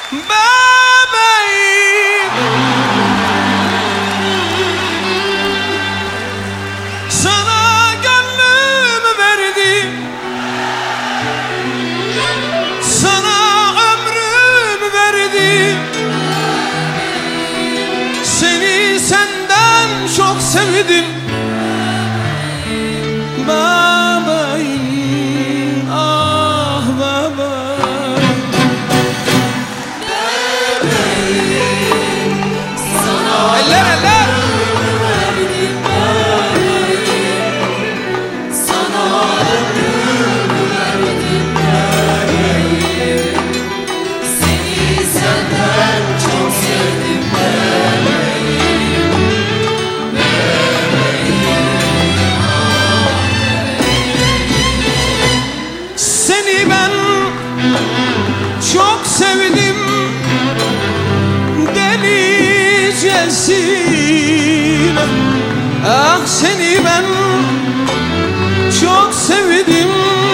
bebeğim. Sana gönlümü verdim, sana ömrümü verdim. Seni senden çok sevdim bebeğim, ah bebeğim. Bebeğim, sana Eller eller. verdim bebeğim, sana ömrümü verdim bebeğim. Seni senden çok sevdim bebeğim, Seni ben çok sevdim delicesine. Ah seni ben çok sevdim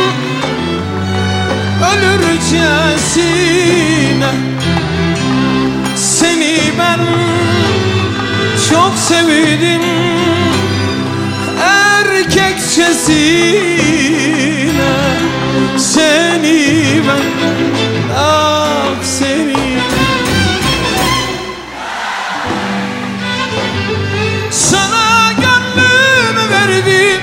ölürcesine. Seni ben çok sevdim erkekçesine. Seni ben, ah seni, sana gönlümü verdim,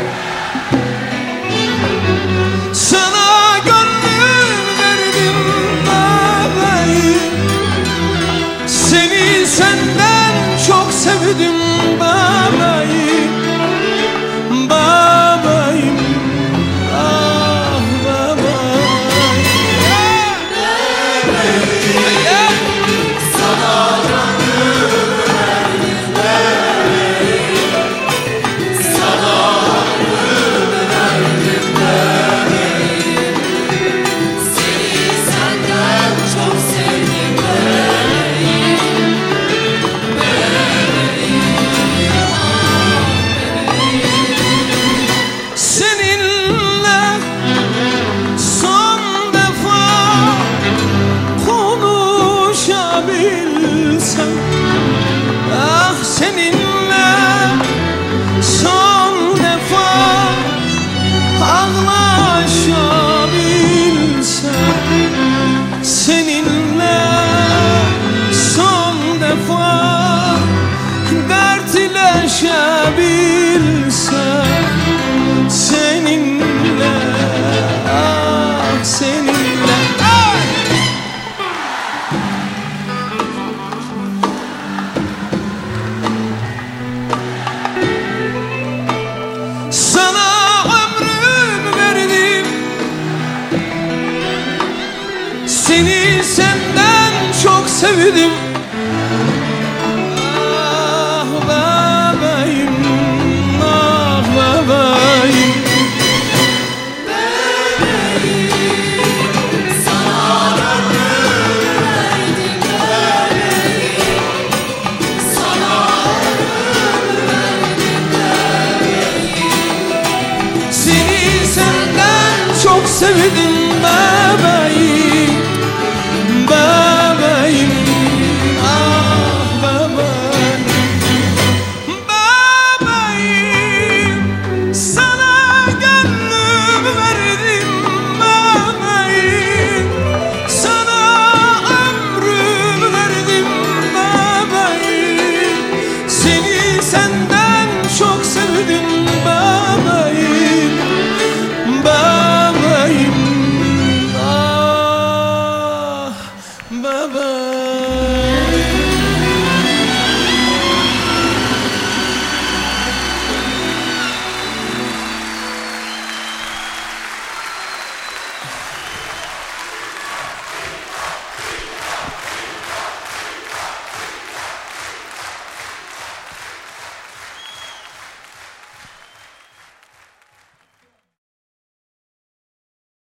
sana gönlümü verdim bebeğim. Seni senden çok sevdim bebeğim, bebeğim, ah bebeğim. sana ömrümü verdim bebeğim, sana ömrümü verdim bebeğim. Seni senden çok sevdim bebeğim, Seninle son defa konuşabilsem, ah seninle son defa ağlaşabilsem, seninle son defa dertleşebilsem, seninle, ah seninle, ay! Sana ömrümü verdim, seni senden çok sevdim